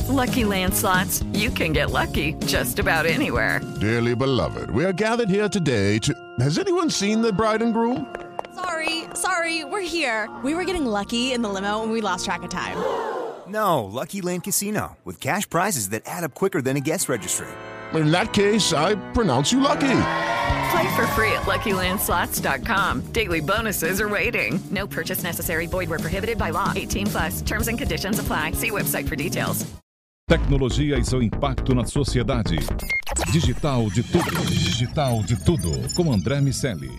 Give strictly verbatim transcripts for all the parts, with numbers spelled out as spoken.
Lucky Land Slots, you can get lucky just about anywhere. Dearly beloved, we are gathered here today to... Has anyone seen the bride and groom? Sorry, sorry, we're here. We were getting lucky in the limo and we lost track of time. No, Lucky Land Casino, with cash prizes that add up quicker than a guest registry. In that case, I pronounce you lucky. Play for free at Lucky Land Slots dot com. Daily bonuses are waiting. No purchase necessary. Void where prohibited by law. eighteen plus. Terms and conditions apply. See website for details. Tecnologia e seu impacto na sociedade. Digital de tudo. Digital de tudo. Com André Miceli.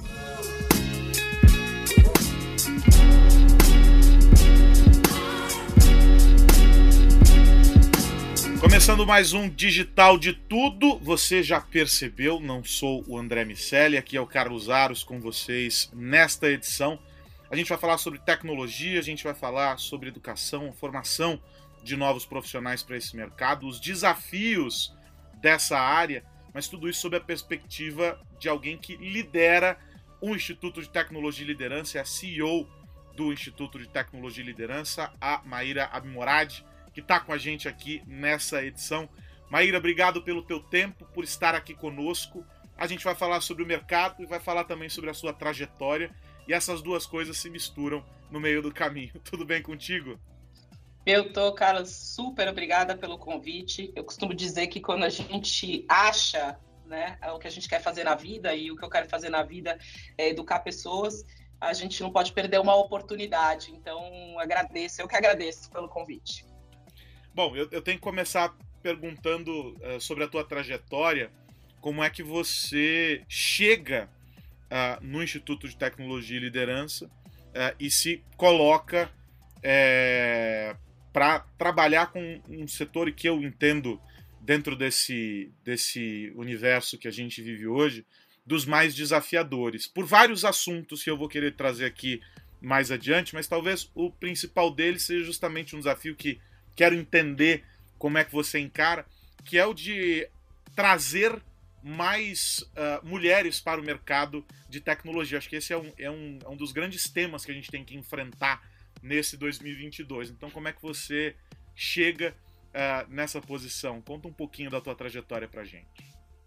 Começando mais um Digital de Tudo, você já percebeu, não sou o André Miceli, aqui é o Carlos Aros com vocês nesta edição. A gente vai falar sobre tecnologia, a gente vai falar sobre educação, formação de novos profissionais para esse mercado, os desafios dessa área, mas tudo isso sob a perspectiva de alguém que lidera o Instituto de Tecnologia e Liderança, é a C E O do Instituto de Tecnologia e Liderança, a Maíra Abimorad, que está com a gente aqui nessa edição. Maíra, obrigado pelo teu tempo, por estar aqui conosco. A gente vai falar sobre o mercado e vai falar também sobre a sua trajetória, e essas duas coisas se misturam no meio do caminho. Tudo bem contigo? Eu tô, cara, super obrigada pelo convite. Eu costumo dizer que quando a gente acha, né, o que a gente quer fazer na vida, e o que eu quero fazer na vida é educar pessoas, a gente não pode perder uma oportunidade. Então, agradeço, eu que agradeço pelo convite. Bom, eu, eu tenho que começar perguntando uh, sobre a tua trajetória, como é que você chega uh, no Instituto de Tecnologia e Liderança uh, e se coloca é, para trabalhar com um setor que eu entendo, dentro desse, desse universo que a gente vive hoje, dos mais desafiadores, por vários assuntos que eu vou querer trazer aqui mais adiante, mas talvez o principal deles seja justamente um desafio que quero entender como é que você encara, que é o de trazer mais uh, mulheres para o mercado de tecnologia. Acho que esse é um, é, um, é um dos grandes temas que a gente tem que enfrentar nesse dois mil e vinte e dois. Então, como é que você chega uh, nessa posição? Conta um pouquinho da tua trajetória para a gente.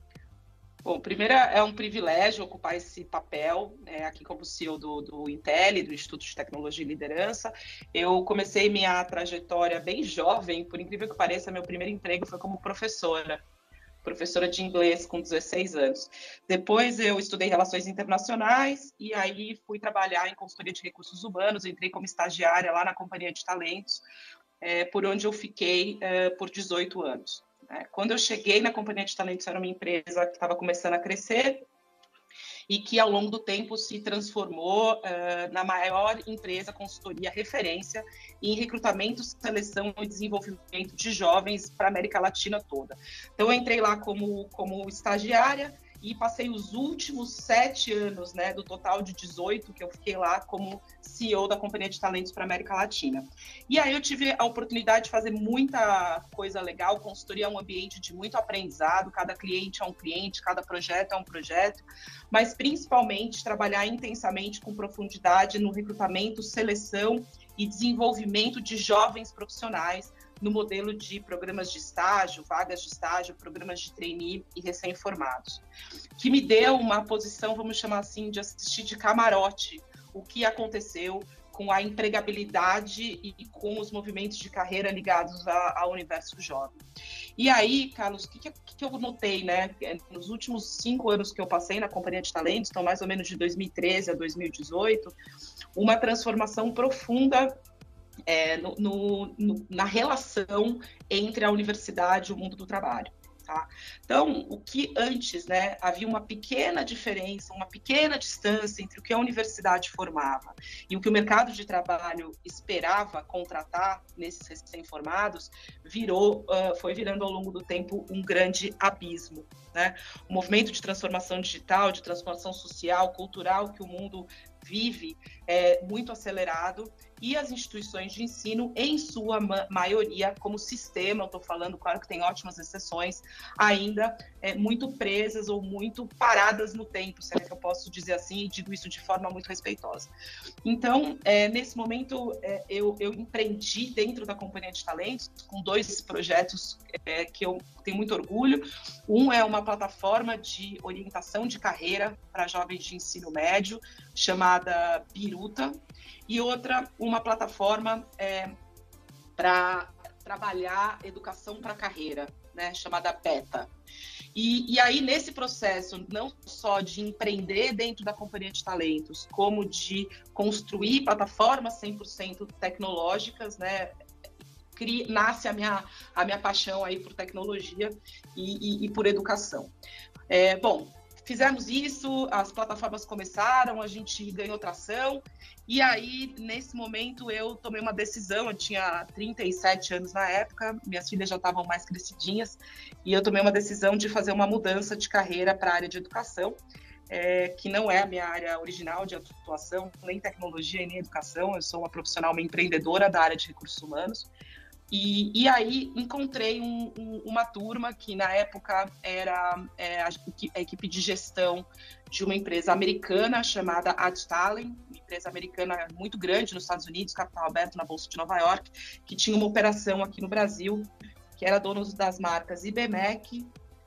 Bom, primeiro é um privilégio ocupar esse papel, né, aqui como C E O do, do Intel, do Instituto de Tecnologia e Liderança. Eu comecei minha trajetória bem jovem, por incrível que pareça, meu primeiro emprego foi como professora, professora de inglês com dezesseis anos. Depois eu estudei Relações Internacionais e aí fui trabalhar em consultoria de recursos humanos, entrei como estagiária lá na Companhia de Talentos, é, por onde eu fiquei é, por dezoito anos. Quando eu cheguei na Companhia de Talentos, era uma empresa que estava começando a crescer e que, ao longo do tempo, se transformou uh, na maior empresa consultoria referência em recrutamento, seleção e desenvolvimento de jovens para a América Latina toda. Então, eu entrei lá como, como estagiária e passei os últimos sete anos, né, do total de dezoito, que eu fiquei lá como C E O da Companhia de Talentos para a América Latina. E aí eu tive a oportunidade de fazer muita coisa legal. Consultoria é um ambiente de muito aprendizado, cada cliente é um cliente, cada projeto é um projeto, mas principalmente trabalhar intensamente com profundidade no recrutamento, seleção e desenvolvimento de jovens profissionais, no modelo de programas de estágio, vagas de estágio, programas de trainee e recém-formados, que me deu uma posição, vamos chamar assim, de assistir de camarote o que aconteceu com a empregabilidade e com os movimentos de carreira ligados a, ao universo jovem. E aí, Carlos, o que, que, que eu notei, né? Nos últimos cinco anos que eu passei na Companhia de Talentos, então mais ou menos de dois mil e treze a dois mil e dezoito, uma transformação profunda É, no, no, no, na relação entre a universidade e o mundo do trabalho. Tá? Então, o que antes, né, havia uma pequena diferença, uma pequena distância entre o que a universidade formava e o que o mercado de trabalho esperava contratar nesses recém-formados, virou, uh, foi virando ao longo do tempo um grande abismo. Né? O movimento de transformação digital, de transformação social, cultural que o mundo vive é muito acelerado e as instituições de ensino, em sua ma- maioria, como sistema, eu estou falando, claro que tem ótimas exceções, ainda é, muito presas ou muito paradas no tempo, se é que eu posso dizer assim, e digo isso de forma muito respeitosa. Então, é, nesse momento, é, eu, eu empreendi dentro da Companhia de Talentos com dois projetos é, que eu tenho muito orgulho. Um é uma plataforma de orientação de carreira para jovens de ensino médio, chamada Biruta, e outra, uma plataforma é, para trabalhar educação para carreira, né, chamada Beta. E, e aí, nesse processo, não só de empreender dentro da Companhia de Talentos, como de construir plataformas cem por cento tecnológicas, né, cria, nasce a minha, a minha paixão aí por tecnologia e, e, e por educação. É, bom, fizemos isso, as plataformas começaram, a gente ganhou tração, e aí, nesse momento, eu tomei uma decisão, eu tinha trinta e sete anos na época, minhas filhas já estavam mais crescidinhas, e eu tomei uma decisão de fazer uma mudança de carreira para a área de educação, é, que não é a minha área original de atuação, nem tecnologia e nem educação, eu sou uma profissional, uma empreendedora da área de recursos humanos. E, e aí encontrei um, um, uma turma que na época era é, a, a equipe de gestão de uma empresa americana chamada Adtalent, uma empresa americana muito grande nos Estados Unidos, capital aberto na Bolsa de Nova York, que tinha uma operação aqui no Brasil, que era dono das marcas I B M E C,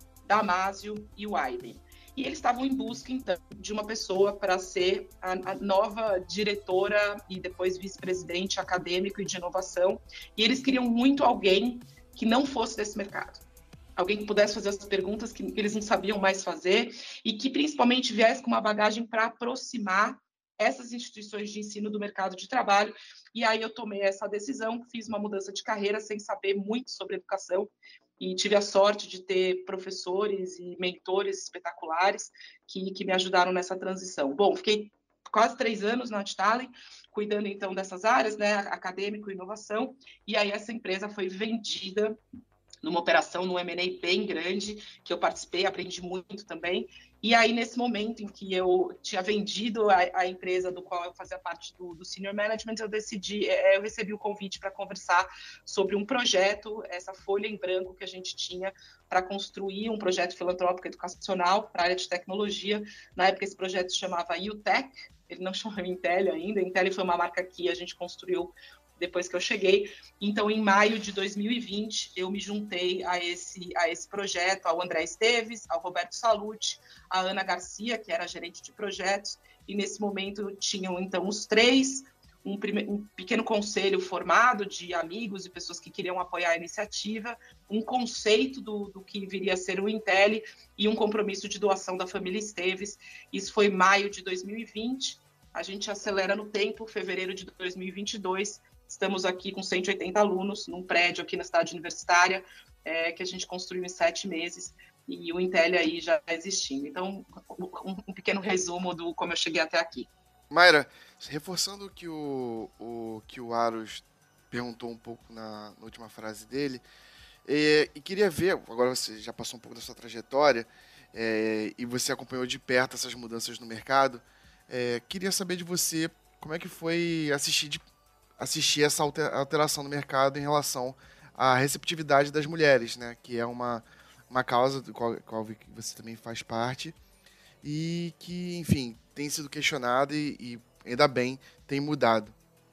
Damásio e Wyden. E eles estavam em busca, então, de uma pessoa para ser a, a nova diretora e depois vice-presidente acadêmico e de inovação. E eles queriam muito alguém que não fosse desse mercado. Alguém que pudesse fazer as perguntas que eles não sabiam mais fazer e que, principalmente, viesse com uma bagagem para aproximar essas instituições de ensino do mercado de trabalho. E aí eu tomei essa decisão, fiz uma mudança de carreira sem saber muito sobre educação, e tive a sorte de ter professores e mentores espetaculares que, que me ajudaram nessa transição. Bom, fiquei quase três anos na Adtalent, cuidando então dessas áreas, né, acadêmico e inovação, e aí essa empresa foi vendida numa operação, num M and A bem grande, que eu participei, aprendi muito também. E aí, nesse momento em que eu tinha vendido a, a empresa do qual eu fazia parte do, do Senior Management, eu decidi, eu recebi o convite para conversar sobre um projeto, essa folha em branco que a gente tinha para construir um projeto filantrópico educacional para a área de tecnologia. Na época, esse projeto se chamava U Tech, ele não chamava Intel ainda. Intel foi uma marca que a gente construiu depois que eu cheguei. Então, em maio de dois mil e vinte, eu me juntei a esse, a esse projeto, ao André Esteves, ao Roberto Salute, a Ana Garcia, que era gerente de projetos, e nesse momento tinham, então, os três, um, prime... um pequeno conselho formado de amigos e pessoas que queriam apoiar a iniciativa, um conceito do, do que viria a ser o Intel e um compromisso de doação da família Esteves. Isso foi maio de dois mil e vinte. A gente acelera no tempo, fevereiro de dois mil e vinte e dois, estamos aqui com cento e oitenta alunos, num prédio aqui na cidade universitária, é, que a gente construiu em sete meses, e o Intel aí já existindo. Então, um, um pequeno resumo do como eu cheguei até aqui. Mayra, reforçando o que o, o, que o Aros perguntou um pouco na, na última frase dele, é, e queria ver, agora você já passou um pouco da sua trajetória, é, e você acompanhou de perto essas mudanças no mercado, é, queria saber de você como é que foi assistir de assistir essa alteração no mercado em relação à receptividade das mulheres, né? Que é uma, uma causa do qual, qual você também faz parte e que, enfim, tem sido questionada e, e ainda bem tem mudado.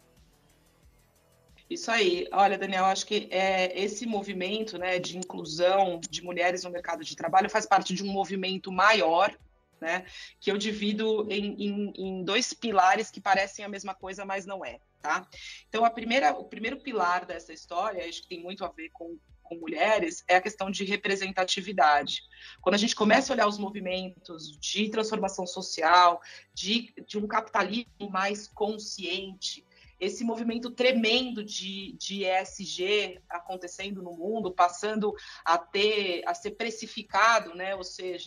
Isso aí. Olha, Daniel, acho que é, esse movimento, né, de inclusão de mulheres no mercado de trabalho faz parte de um movimento maior, né, que eu divido em, em, em dois pilares que parecem a mesma coisa, mas não é. Tá? Então, a primeira, o primeiro pilar dessa história, acho que tem muito a ver com, com mulheres, é a questão de representatividade. Quando a gente começa a olhar os movimentos de transformação social, de, de um capitalismo mais consciente, esse movimento tremendo de, de E S G acontecendo no mundo, passando a, ter, a ser precificado, né? Ou seja,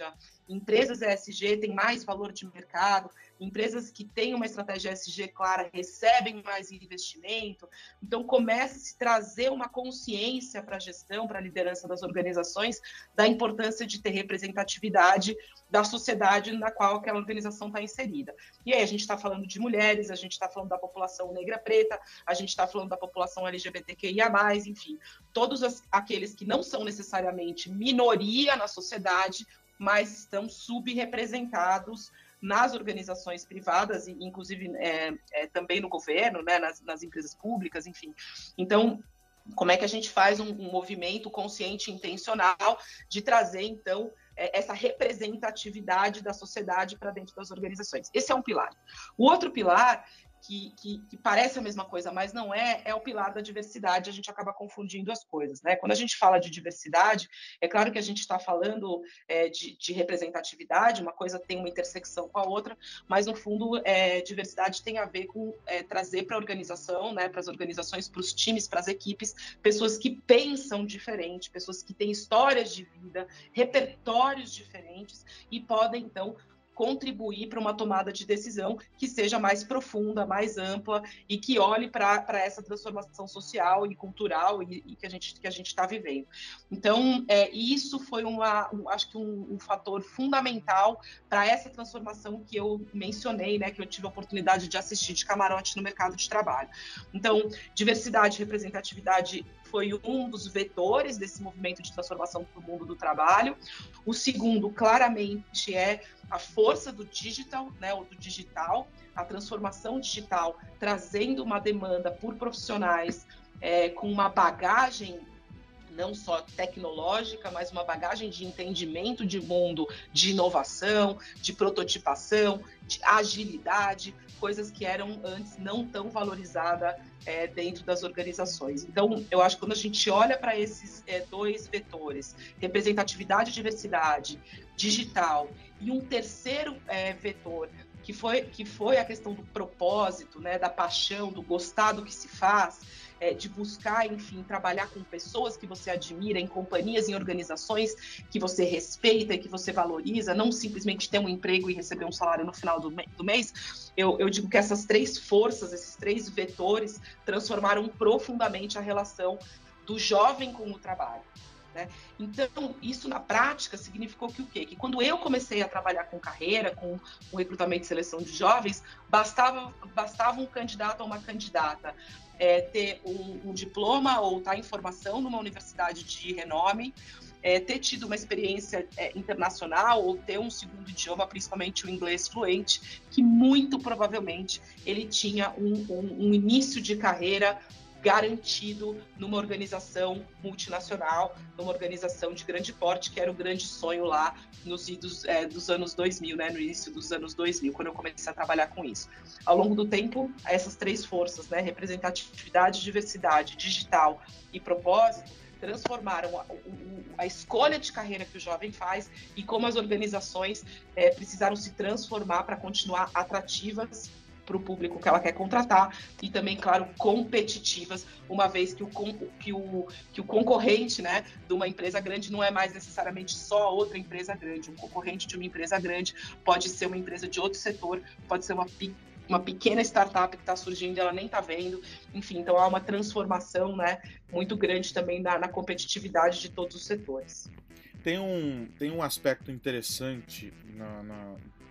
Empresas E S G têm mais valor de mercado, empresas que têm uma estratégia E S G clara recebem mais investimento. Então, começa a se trazer uma consciência para a gestão, para a liderança das organizações, da importância de ter representatividade da sociedade na qual aquela organização está inserida. E aí a gente está falando de mulheres, a gente está falando da população negra preta, a gente está falando da população L G B T Q I A mais, enfim, todos as, aqueles que não são necessariamente minoria na sociedade, mas estão subrepresentados nas organizações privadas, e inclusive é, é, também no governo, né, nas, nas empresas públicas, enfim. Então, como é que a gente faz um, um movimento consciente e intencional de trazer, então, é, essa representatividade da sociedade para dentro das organizações? Esse é um pilar. O outro pilar, Que, que, que parece a mesma coisa, mas não é, é o pilar da diversidade. A gente acaba confundindo as coisas, né? Quando a gente fala de diversidade, é claro que a gente está falando é, de, de representatividade, uma coisa tem uma intersecção com a outra, mas no fundo, é, diversidade tem a ver com é, trazer para a organização, né, para as organizações, para os times, para as equipes, pessoas que pensam diferente, pessoas que têm histórias de vida, repertórios diferentes e podem, então, contribuir para uma tomada de decisão que seja mais profunda, mais ampla e que olhe para essa transformação social e cultural e, e que a gente que a gente está vivendo. Então, é, isso foi uma, um, acho que um, um fator fundamental para essa transformação que eu mencionei, né, que eu tive a oportunidade de assistir de camarote no mercado de trabalho. Então, diversidade e representatividade foi um dos vetores desse movimento de transformação do mundo do trabalho. O segundo, claramente, é a força do digital, né, ou do digital, a transformação digital, trazendo uma demanda por profissionais é, com uma bagagem não só tecnológica, mas uma bagagem de entendimento de mundo, de inovação, de prototipação, de agilidade, coisas que eram antes não tão valorizadas é, dentro das organizações. Então, eu acho que quando a gente olha para esses é, dois vetores, representatividade e diversidade, digital, e um terceiro é, vetor, que foi, que foi a questão do propósito, né, da paixão, do gostar do que se faz, é, de buscar, enfim, trabalhar com pessoas que você admira, em companhias, em organizações que você respeita e que você valoriza, não simplesmente ter um emprego e receber um salário no final do, do mês. Eu, eu digo que essas três forças, esses três vetores, transformaram profundamente a relação do jovem com o trabalho. Né? Então, isso na prática significou que o quê? Que quando eu comecei a trabalhar com carreira, com o recrutamento e seleção de jovens, bastava, bastava um candidato ou uma candidata é, ter um, um diploma ou estar em formação numa universidade de renome, é, ter tido uma experiência é, internacional ou ter um segundo idioma, principalmente o inglês fluente, que muito provavelmente ele tinha um, um, um início de carreira garantido numa organização multinacional, numa organização de grande porte, que era o grande sonho lá nos idos é, dos anos dois mil, né, no início dos anos dois mil, quando eu comecei a trabalhar com isso. Ao longo do tempo, essas três forças, né, representatividade, diversidade, digital e propósito, transformaram a, a escolha de carreira que o jovem faz e como as organizações é, precisaram se transformar para continuar atrativas para o público que ela quer contratar e também, claro, competitivas, uma vez que o, que o, que o concorrente, né, de uma empresa grande não é mais necessariamente só outra empresa grande. Um concorrente de uma empresa grande pode ser uma empresa de outro setor, pode ser uma, uma pequena startup que está surgindo e ela nem está vendo. Enfim, então há uma transformação, né, muito grande também na, na competitividade de todos os setores. Tem um, tem um aspecto interessante na... na...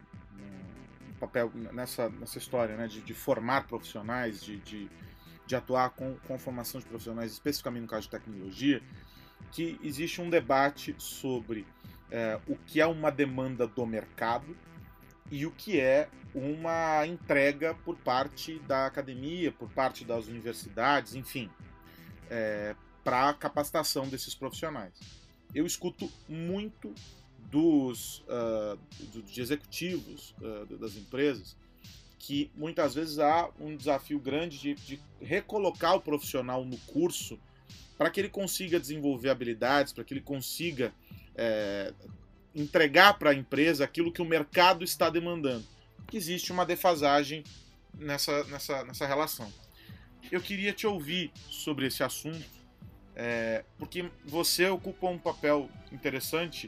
papel nessa, nessa história, né, de, de formar profissionais, de, de, de atuar com, com a formação de profissionais, especificamente no caso de tecnologia, que existe um debate sobre é, o que é uma demanda do mercado e o que é uma entrega por parte da academia, por parte das universidades, enfim, é, para a capacitação desses profissionais. Eu escuto muito Dos, uh, de executivos uh, das empresas, que muitas vezes há um desafio grande de, de recolocar o profissional no curso para que ele consiga desenvolver habilidades, para que ele consiga é, entregar para a empresa aquilo que o mercado está demandando. Que existe uma defasagem nessa, nessa, nessa relação. Eu queria te ouvir sobre esse assunto, é, porque você ocupa um papel interessante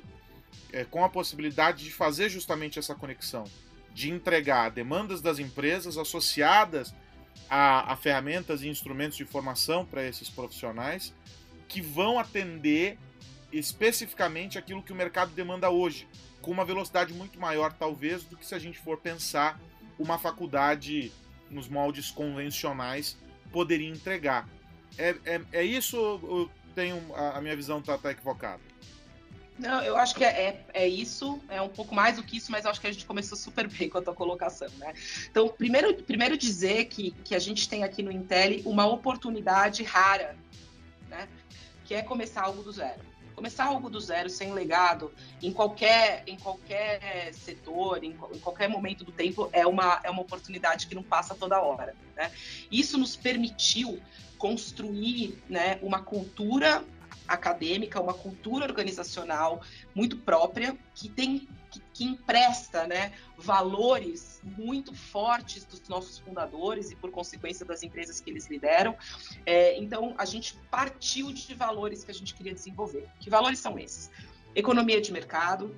é, com a possibilidade de fazer justamente essa conexão, de entregar demandas das empresas associadas a, a ferramentas e instrumentos de formação para esses profissionais que vão atender especificamente aquilo que o mercado demanda hoje, com uma velocidade muito maior, talvez, do que se a gente for pensar uma faculdade nos moldes convencionais poderia entregar. É, é, é isso ou eu tenho, a, a minha visão está tá equivocada? Não, eu acho que é, é, é isso, é um pouco mais do que isso, mas eu acho que a gente começou super bem com a tua colocação, né? Então, primeiro, primeiro dizer que, que a gente tem aqui no Intel uma oportunidade rara, né? Que é começar algo do zero. Começar algo do zero, sem legado, em qualquer, em qualquer setor, em, em qualquer momento do tempo, é uma, é uma oportunidade que não passa toda hora, né? Isso nos permitiu construir, né, uma cultura acadêmica, uma cultura organizacional muito própria, que tem que, que empresta, né, valores muito fortes dos nossos fundadores e, por consequência, das empresas que eles lideram. É, então, a gente partiu de valores que a gente queria desenvolver. Que valores são esses? Economia de mercado,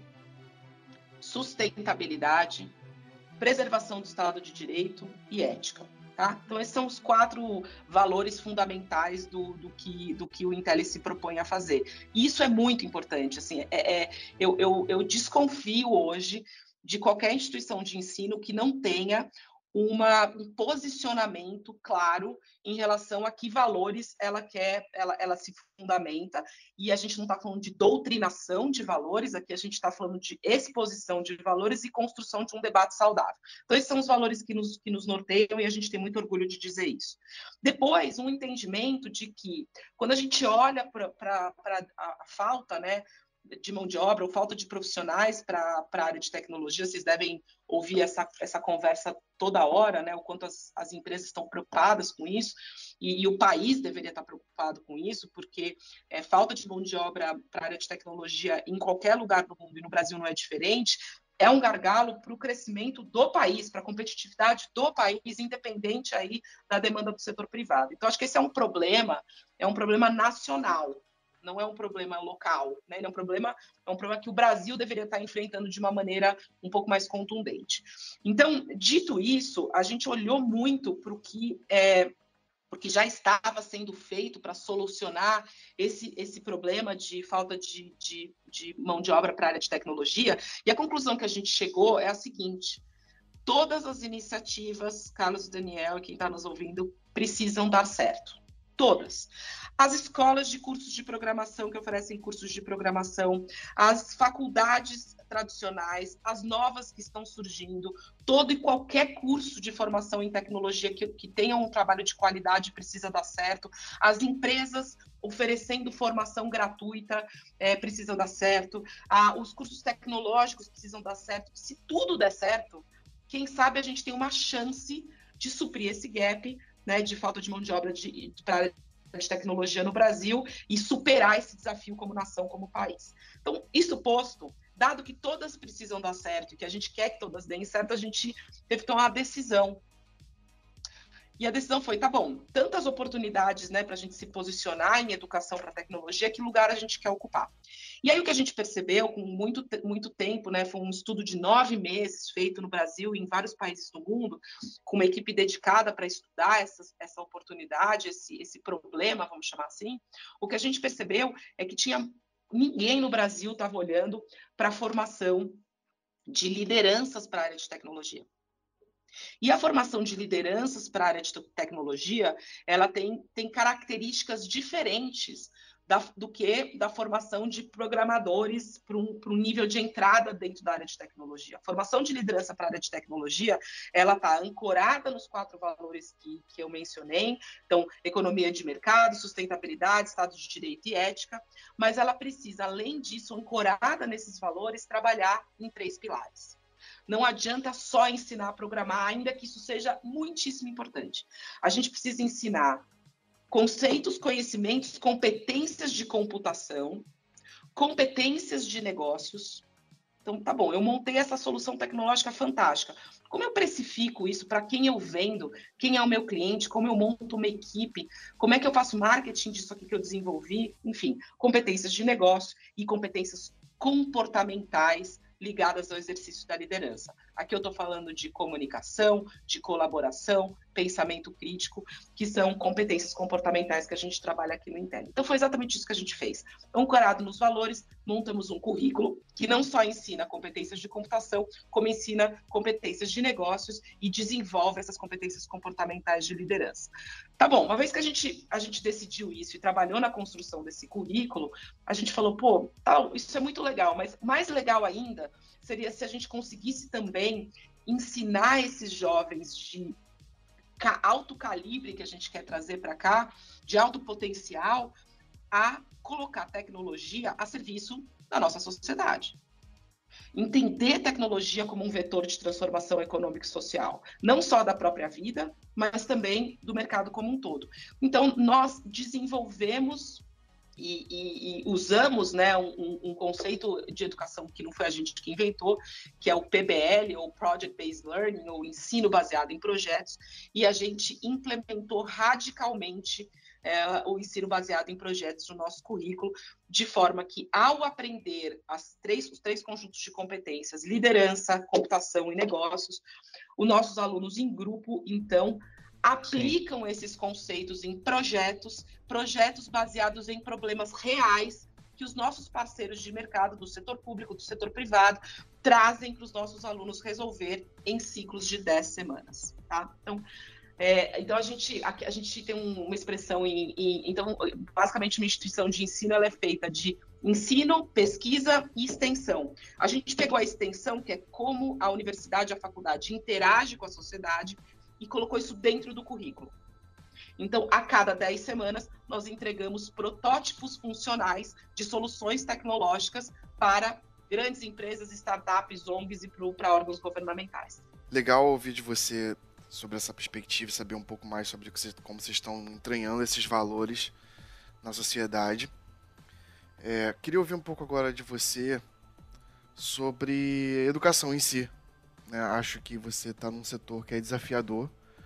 sustentabilidade, preservação do Estado de Direito e ética. Tá? Então, esses são os quatro valores fundamentais do, do, que, do que o Intel se propõe a fazer. E isso é muito importante. Assim, é, é, eu, eu, eu desconfio hoje de qualquer instituição de ensino que não tenha uma, um posicionamento claro em relação a que valores ela quer, ela, ela se fundamenta. E a gente não está falando de doutrinação de valores, aqui a gente está falando de exposição de valores e construção de um debate saudável. Então, esses são os valores que nos, que nos norteiam e a gente tem muito orgulho de dizer isso. Depois, um entendimento de que, quando a gente olha para a falta, né, de mão de obra ou falta de profissionais para a área de tecnologia, vocês devem ouvir essa, essa conversa toda hora, né, o quanto as, as empresas estão preocupadas com isso, e, e o país deveria estar preocupado com isso, porque é, falta de mão de obra para a área de tecnologia em qualquer lugar do mundo, e no Brasil não é diferente, é um gargalo para o crescimento do país, para a competitividade do país, independente aí da demanda do setor privado. Então, acho que esse é um problema, é um problema nacional, não é um problema local, né? É um problema, é um problema que o Brasil deveria estar enfrentando de uma maneira um pouco mais contundente. Então, dito isso, a gente olhou muito para o que, é, porque já estava sendo feito para solucionar esse, esse problema de falta de, de, de mão de obra para a área de tecnologia, e a conclusão que a gente chegou é a seguinte: todas as iniciativas, Carlos e Daniel, quem está nos ouvindo, precisam dar certo. Todas. As escolas de cursos de programação que oferecem cursos de programação, as faculdades tradicionais, as novas que estão surgindo, todo e qualquer curso de formação em tecnologia que, que tenha um trabalho de qualidade precisa dar certo, as empresas oferecendo formação gratuita é, precisam dar certo, ah, os cursos tecnológicos precisam dar certo. Se tudo der certo, quem sabe a gente tem uma chance de suprir esse gap, né, de falta de mão de obra de, de, para de tecnologia no Brasil e superar esse desafio como nação, como país. Então, isso posto, dado que todas precisam dar certo e que a gente quer que todas deem certo, a gente teve que tomar uma decisão. E a decisão foi, tá bom, tantas oportunidades, né, para a gente se posicionar em educação para tecnologia, que lugar a gente quer ocupar? E aí o que a gente percebeu com muito, muito tempo, né, foi um estudo de nove meses feito no Brasil e em vários países do mundo, com uma equipe dedicada para estudar essa, essa oportunidade, esse, esse problema, vamos chamar assim. O que a gente percebeu é que tinha ninguém no Brasil estava olhando para a formação de lideranças para a área de tecnologia. E a formação de lideranças para a área de tecnologia, ela tem, tem características diferentes da, do que da formação de programadores para um, para um nível de entrada dentro da área de tecnologia. A formação de liderança para a área de tecnologia, ela está ancorada nos quatro valores que, que eu mencionei, então, economia de mercado, sustentabilidade, Estado de Direito e ética, mas ela precisa, além disso, ancorada nesses valores, trabalhar em três pilares. Não adianta só ensinar a programar, ainda que isso seja muitíssimo importante. A gente precisa ensinar conceitos, conhecimentos, competências de computação, competências de negócios. Então, tá bom, eu montei essa solução tecnológica fantástica. Como eu precifico isso? Para quem eu vendo? Quem é o meu cliente? Como eu monto uma equipe? Como é que eu faço marketing disso aqui que eu desenvolvi? Enfim, competências de negócio e competências comportamentais ligadas ao exercício da liderança. Aqui eu estou falando de comunicação, de colaboração, pensamento crítico, que são competências comportamentais que a gente trabalha aqui no Intel. Então foi exatamente isso que a gente fez. Ancorado nos valores, montamos um currículo que não só ensina competências de computação, como ensina competências de negócios e desenvolve essas competências comportamentais de liderança. Tá bom, uma vez que a gente, a gente decidiu isso e trabalhou na construção desse currículo, a gente falou, pô, tal, isso é muito legal, mas mais legal ainda seria se a gente conseguisse também ensinar esses jovens de alto calibre que a gente quer trazer para cá, de alto potencial, a colocar tecnologia a serviço da nossa sociedade. Entender tecnologia como um vetor de transformação econômica e social, não só da própria vida, mas também do mercado como um todo. Então, nós desenvolvemos e, e, e usamos, né, um, um conceito de educação que não foi a gente que inventou, que é o P B L, ou Project Based Learning, ou ensino baseado em projetos, e a gente implementou radicalmente é, o ensino baseado em projetos no nosso currículo, de forma que, ao aprender as três, os três conjuntos de competências, liderança, computação e negócios, os nossos alunos em grupo, então, aplicam Sim. esses conceitos em projetos, projetos baseados em problemas reais que os nossos parceiros de mercado, do setor público, do setor privado, trazem para os nossos alunos resolver em ciclos de dez semanas. Tá? Então, é, então a, gente, a, a gente tem um, uma expressão em, em... Então, basicamente, uma instituição de ensino ela é feita de ensino, pesquisa e extensão. A gente pegou a extensão, que é como a universidade, a faculdade interage com a sociedade, e colocou isso dentro do currículo. Então, a cada dez semanas, nós entregamos protótipos funcionais de soluções tecnológicas para grandes empresas, startups, O N Gs e para órgãos governamentais. Legal ouvir de você sobre essa perspectiva, saber um pouco mais sobre como vocês estão entranhando esses valores na sociedade. É, queria ouvir um pouco agora de você sobre educação em si. Né? Acho que você está num setor que é desafiador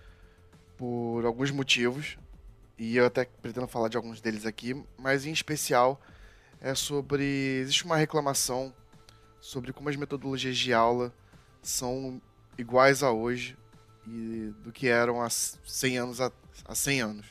por alguns motivos, e eu até pretendo falar de alguns deles aqui, mas em especial é sobre... Existe uma reclamação sobre como as metodologias de aula são iguais a hoje e do que eram há cem anos. Há cem anos.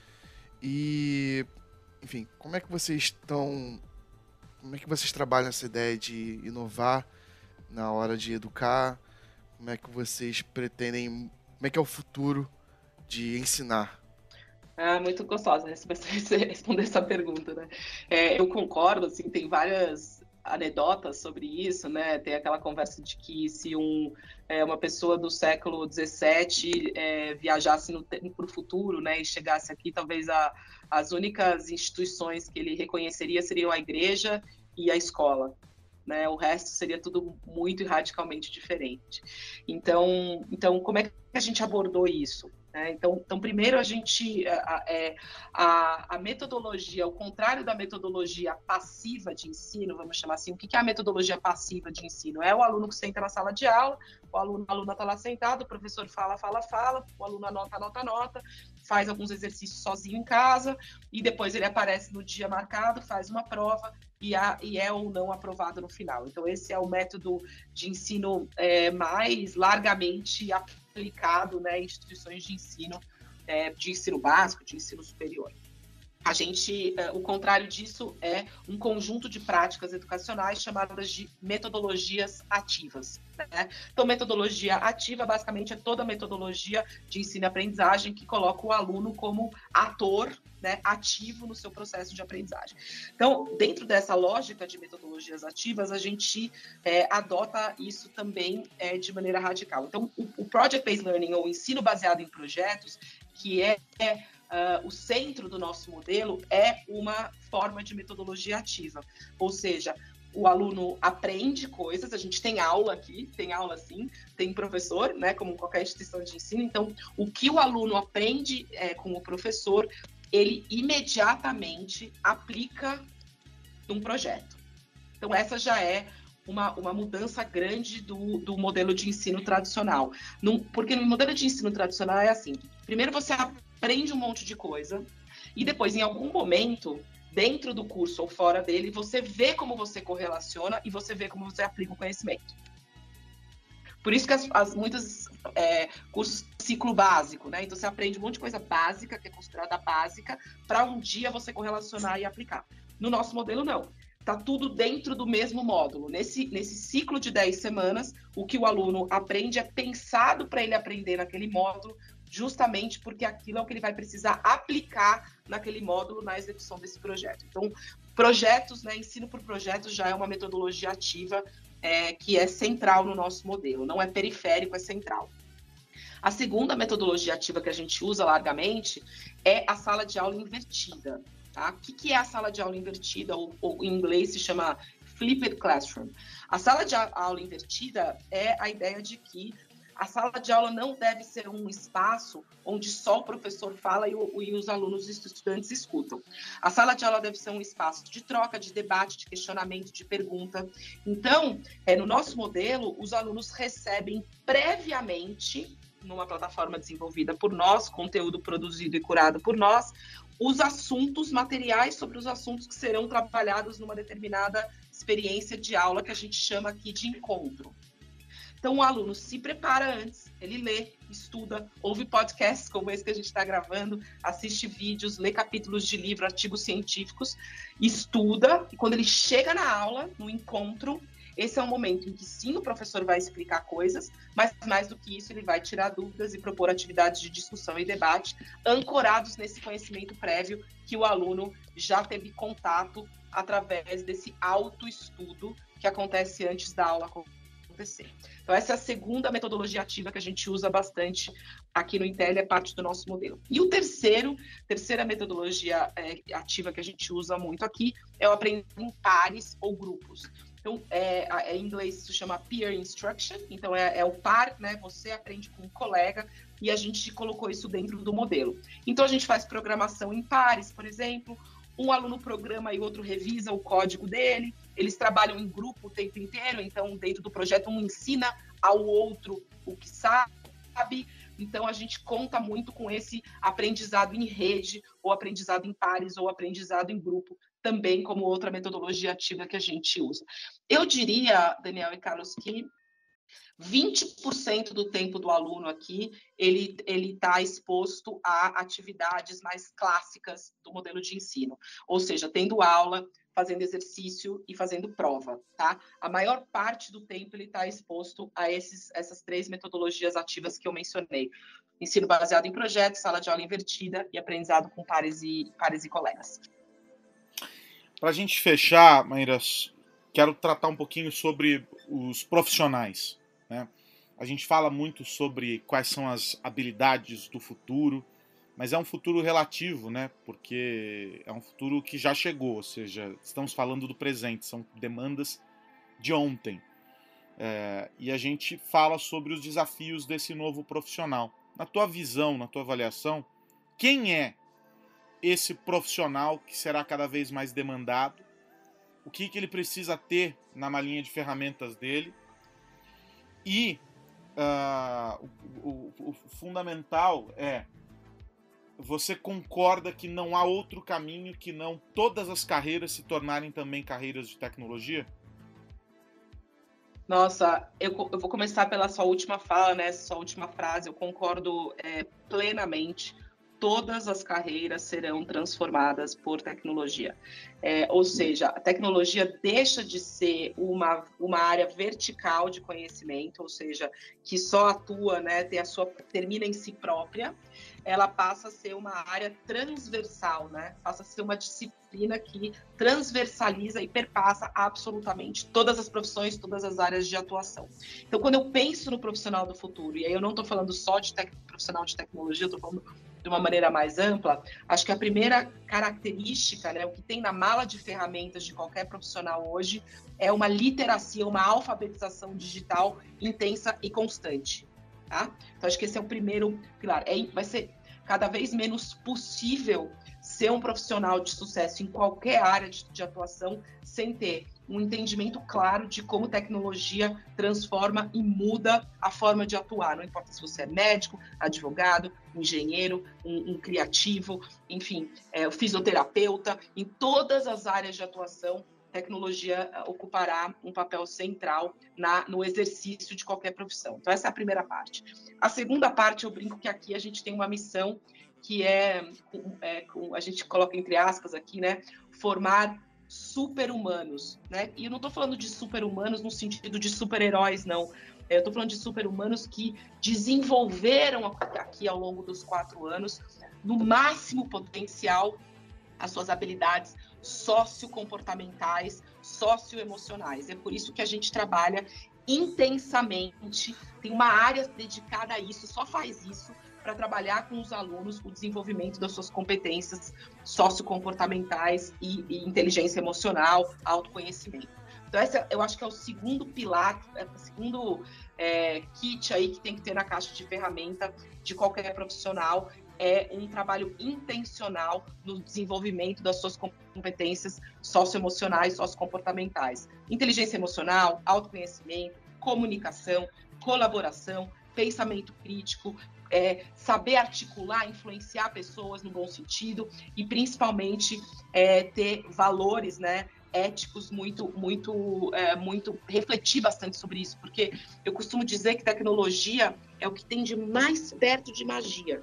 E, enfim, como é que vocês estão... Como é que vocês trabalham essa ideia de inovar na hora de educar? Como é que vocês pretendem... Como é que é o futuro de ensinar? Ah, muito gostosa responder essa pergunta, né? É, eu concordo, assim, tem várias anedotas sobre isso, né? Tem aquela conversa de que se um, é, uma pessoa do século dezessete é, viajasse para o futuro, né, e chegasse aqui, talvez a, as únicas instituições que ele reconheceria seriam a igreja e a escola. Né, o resto seria tudo muito e radicalmente diferente. Então, então como é que a gente abordou isso? Né? Então, então, primeiro, a gente, a, a, a metodologia, ao contrário da metodologia passiva de ensino, vamos chamar assim, o que é a metodologia passiva de ensino? É o aluno que senta na sala de aula, o aluno, a aluna está lá sentado, o professor fala, fala, fala, o aluno anota, anota, anota, faz alguns exercícios sozinho em casa, e depois ele aparece no dia marcado, faz uma prova, E, a, e é ou não aprovado no final. Então, esse é o método de ensino é, mais largamente aplicado, né, em instituições de ensino, é, de ensino básico, de ensino superior. A gente, é, o contrário disso é um conjunto de práticas educacionais chamadas de metodologias ativas. Né? Então, metodologia ativa, basicamente, é toda a metodologia de ensino e aprendizagem que coloca o aluno como ator, né, ativo no seu processo de aprendizagem. Então, dentro dessa lógica de metodologias ativas, a gente é, adota isso também é, de maneira radical. Então, o, o Project Based Learning, ou ensino baseado em projetos, que é, é Uh, o centro do nosso modelo, é uma forma de metodologia ativa. Ou seja, o aluno aprende coisas, a gente tem aula aqui, tem aula sim, tem professor, né, como qualquer instituição de ensino, então o que o aluno aprende é, com o professor, ele imediatamente aplica num projeto. Então essa já é Uma, uma mudança grande do, do modelo de ensino tradicional. Num, porque no modelo de ensino tradicional é assim, primeiro você aprende um monte de coisa e depois, em algum momento, dentro do curso ou fora dele, você vê como você correlaciona e você vê como você aplica o conhecimento. Por isso que as, as muitos é, cursos ciclo básico, né? Então você aprende um monte de coisa básica, que é considerada básica, para um dia você correlacionar e aplicar. No nosso modelo, não. Está tudo dentro do mesmo módulo. Nesse, nesse ciclo de dez semanas, o que o aluno aprende é pensado para ele aprender naquele módulo, justamente porque aquilo é o que ele vai precisar aplicar naquele módulo na execução desse projeto. Então, projetos, né, ensino por projetos já é uma metodologia ativa é, que é central no nosso modelo, não é periférico, é central. A segunda metodologia ativa que a gente usa largamente é a sala de aula invertida. Tá? O que, que é a sala de aula invertida, ou, ou em inglês se chama Flipped Classroom? A sala de aula invertida é a ideia de que a sala de aula não deve ser um espaço onde só o professor fala e, o, e os alunos e os estudantes escutam. A sala de aula deve ser um espaço de troca, de debate, de questionamento, de pergunta. Então, é, no nosso modelo, os alunos recebem previamente, numa plataforma desenvolvida por nós, conteúdo produzido e curado por nós, os assuntos materiais sobre os assuntos que serão trabalhados numa determinada experiência de aula que a gente chama aqui de encontro. Então, o aluno se prepara antes, ele lê, estuda, ouve podcasts como esse que a gente está gravando, assiste vídeos, lê capítulos de livro, artigos científicos, estuda, e quando ele chega na aula, no encontro, esse é o momento em que sim, o professor vai explicar coisas, mas mais do que isso, ele vai tirar dúvidas e propor atividades de discussão e debate ancorados nesse conhecimento prévio que o aluno já teve contato através desse autoestudo que acontece antes da aula acontecer. Então, essa é a segunda metodologia ativa que a gente usa bastante aqui no Intel, é parte do nosso modelo. E o terceiro, terceira metodologia é, ativa que a gente usa muito aqui é o aprender em pares ou grupos. Então, é, é, em inglês isso chama peer instruction, então é, é o par, né? Você aprende com um colega e a gente colocou isso dentro do modelo. Então, a gente faz programação em pares, por exemplo, um aluno programa e o outro revisa o código dele, eles trabalham em grupo o tempo inteiro, então dentro do projeto um ensina ao outro o que sabe, então a gente conta muito com esse aprendizado em rede, ou aprendizado em pares, ou aprendizado em grupo, também como outra metodologia ativa que a gente usa. Eu diria, Daniel e Carlos, que vinte por cento do tempo do aluno aqui, ele ele está exposto a atividades mais clássicas do modelo de ensino, ou seja, tendo aula, fazendo exercício e fazendo prova, tá? A maior parte do tempo ele está exposto a esses, essas três metodologias ativas que eu mencionei. Ensino baseado em projetos, sala de aula invertida e aprendizado com pares e, pares e colegas. Para a gente fechar, Maíra, quero tratar um pouquinho sobre os profissionais, né? A gente fala muito sobre quais são as habilidades do futuro, mas é um futuro relativo, né? Porque é um futuro que já chegou, ou seja, estamos falando do presente, são demandas de ontem. É, e a gente fala sobre os desafios desse novo profissional. Na tua visão, na tua avaliação, quem é esse profissional que será cada vez mais demandado? O que, que ele precisa ter na malinha de ferramentas dele? E uh, o, o, o fundamental é: você concorda que não há outro caminho que não todas as carreiras se tornarem também carreiras de tecnologia? Nossa, eu, eu vou começar pela sua última fala, né? Sua última frase. Eu concordo é, plenamente. Todas as carreiras serão transformadas por tecnologia. É, ou seja, a tecnologia deixa de ser uma, uma área vertical de conhecimento, ou seja, que só atua, né, tem a sua, termina em si própria, ela passa a ser uma área transversal, né? Passa a ser uma disciplina que transversaliza e perpassa absolutamente todas as profissões, todas as áreas de atuação. Então, quando eu penso no profissional do futuro, e aí eu não estou falando só de tec- profissional de tecnologia, eu estou falando de uma maneira mais ampla, acho que a primeira característica, né, o que tem na mala de ferramentas de qualquer profissional hoje, é uma literacia, uma alfabetização digital intensa e constante. Tá? Então, acho que esse é o primeiro pilar. É, vai ser cada vez menos possível ser um profissional de sucesso em qualquer área de, de atuação sem ter um entendimento claro de como tecnologia transforma e muda a forma de atuar. Não importa se você é médico, advogado, um engenheiro, um, um criativo, enfim, é, o fisioterapeuta. Em todas as áreas de atuação, tecnologia ocupará um papel central na, no exercício de qualquer profissão. Então, essa é a primeira parte. A segunda parte, eu brinco que aqui a gente tem uma missão que é, é a gente coloca entre aspas aqui, né, formar super-humanos, né? E eu não estou falando de super-humanos no sentido de super-heróis, não. Eu estou falando de super-humanos que desenvolveram aqui ao longo dos quatro anos, no máximo potencial, as suas habilidades sociocomportamentais, socioemocionais. É por isso que a gente trabalha intensamente, tem uma área dedicada a isso, só faz isso, para trabalhar com os alunos o desenvolvimento das suas competências sociocomportamentais e, e inteligência emocional, autoconhecimento. Então, esse eu acho que é o segundo pilar, é o segundo é, kit aí que tem que ter na caixa de ferramenta de qualquer profissional, é um trabalho intencional no desenvolvimento das suas competências socioemocionais, sociocomportamentais. Inteligência emocional, autoconhecimento, comunicação, colaboração, pensamento crítico, é, saber articular, influenciar pessoas no bom sentido e, principalmente, é, ter valores, né, éticos muito, muito, é, muito, refletir bastante sobre isso, porque eu costumo dizer que tecnologia é o que tem de mais perto de magia.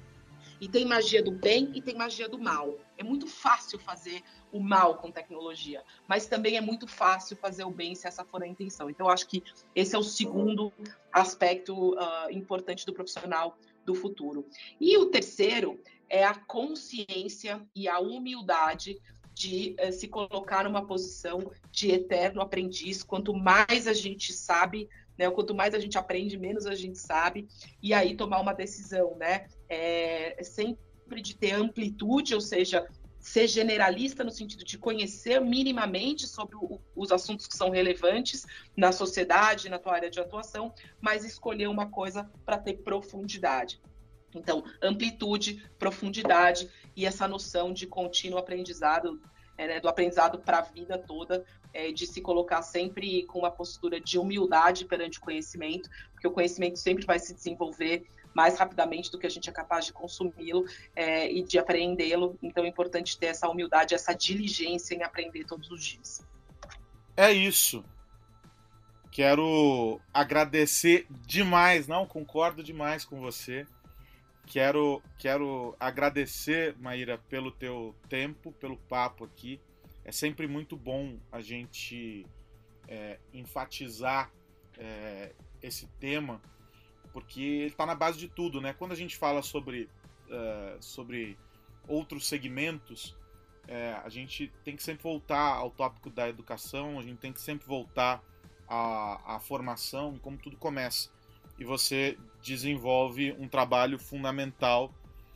E tem magia do bem e tem magia do mal. É muito fácil fazer o mal com tecnologia, mas também é muito fácil fazer o bem se essa for a intenção. Então, eu acho que esse é o segundo aspecto uh, importante do profissional do futuro. E o terceiro é a consciência e a humildade de uh, se colocar numa posição de eterno aprendiz. Quanto mais a gente sabe, né, quanto mais a gente aprende, menos a gente sabe, e aí tomar uma decisão, né, é, sempre de ter amplitude, ou seja, ser generalista no sentido de conhecer minimamente sobre o, os assuntos que são relevantes na sociedade, na tua área de atuação, mas escolher uma coisa para ter profundidade. Então, amplitude, profundidade e essa noção de contínuo aprendizado, é, né, do aprendizado para a vida toda, é, de se colocar sempre com uma postura de humildade perante o conhecimento, porque o conhecimento sempre vai se desenvolver mais rapidamente do que a gente é capaz de consumi-lo é, e de apreendê-lo. Então é importante ter essa humildade, essa diligência em aprender todos os dias. É isso. Quero agradecer demais, não, concordo demais com você. Quero, quero agradecer, Maíra, pelo teu tempo, pelo papo aqui. É sempre muito bom a gente é, enfatizar é, esse tema, porque ele está na base de tudo, né? Quando a gente fala sobre, uh, sobre outros segmentos, é, a gente tem que sempre voltar ao tópico da educação, a gente tem que sempre voltar à, à formação e como tudo começa. E você desenvolve um trabalho fundamental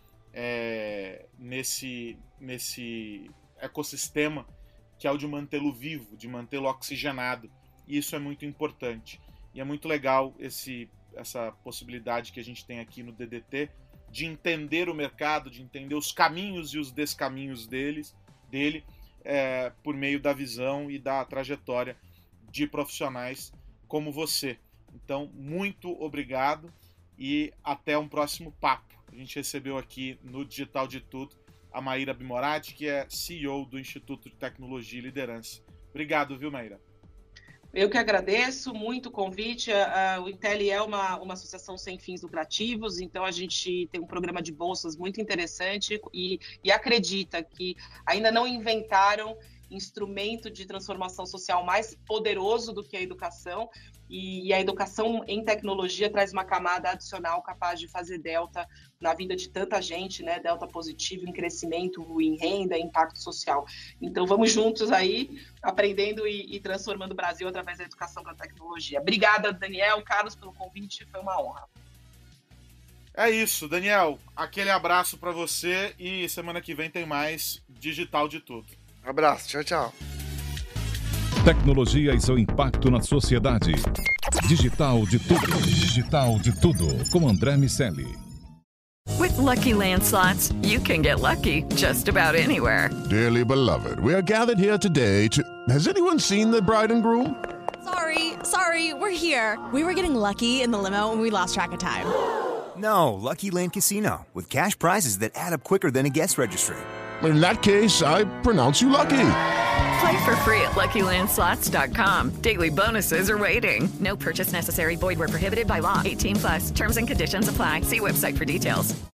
é, nesse, nesse ecossistema, que é o de mantê-lo vivo, de mantê-lo oxigenado. E isso é muito importante. E é muito legal esse, essa possibilidade que a gente tem aqui no D D T de entender o mercado, de entender os caminhos e os descaminhos deles, dele, é, por meio da visão e da trajetória de profissionais como você. Então, muito obrigado e até um próximo papo. A gente recebeu aqui no Digital de Tudo a Maíra Bimorati, que é C E O do Instituto de Tecnologia e Liderança. Obrigado, viu, Maíra? Eu que agradeço muito o convite. Uh, o Intel é uma, uma associação sem fins lucrativos, então a gente tem um programa de bolsas muito interessante e, e acredita que ainda não inventaram instrumento de transformação social mais poderoso do que a educação, e, e a educação em tecnologia traz uma camada adicional capaz de fazer delta na vida de tanta gente, né? Delta positivo em crescimento, em renda, em impacto social. Então vamos juntos aí, aprendendo e, e transformando o Brasil através da educação para a tecnologia. Obrigada, Daniel, Carlos, pelo convite, foi uma honra. É isso, Daniel, aquele abraço para você e semana que vem tem mais Digital de Tudo. Abraço, tchau, tchau. Tecnologia e seu impacto na sociedade. Digital de Tudo. Digital de Tudo. Com André Miceli. With Lucky Land Slots, you can get lucky just about anywhere. Dearly beloved, we are gathered here today to... Has anyone seen the bride and groom? Sorry, sorry, we're here. We were getting lucky in the limo and we lost track of time. No, Lucky Land Casino, with cash prizes that add up quicker than a guest registry. In that case, I pronounce you lucky. Play for free at Lucky Land Slots dot com. Daily bonuses are waiting. No purchase necessary. Void where prohibited by law. eighteen plus. Terms and conditions apply. See website for details.